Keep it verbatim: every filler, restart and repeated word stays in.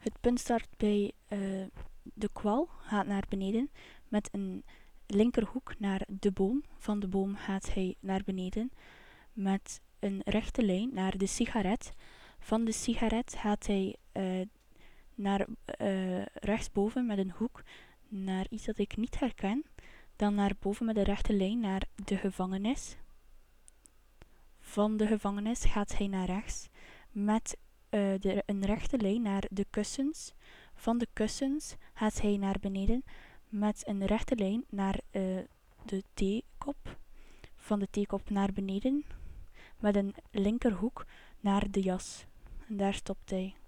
Het punt start bij uh, de kwal, gaat naar beneden met een linkerhoek naar de boom. Van de boom gaat hij naar beneden met een rechte lijn naar de sigaret. Van de sigaret gaat hij uh, naar uh, rechtsboven met een hoek naar iets dat ik niet herken. Dan naar boven met een rechte lijn naar de gevangenis. Van de gevangenis gaat hij naar rechts met uh, de, een rechte lijn naar de kussens. Van de kussens gaat hij naar beneden met een rechte lijn naar uh, de theekop. Van de theekop naar beneden met een linkerhoek naar de jas. En daar stopt hij.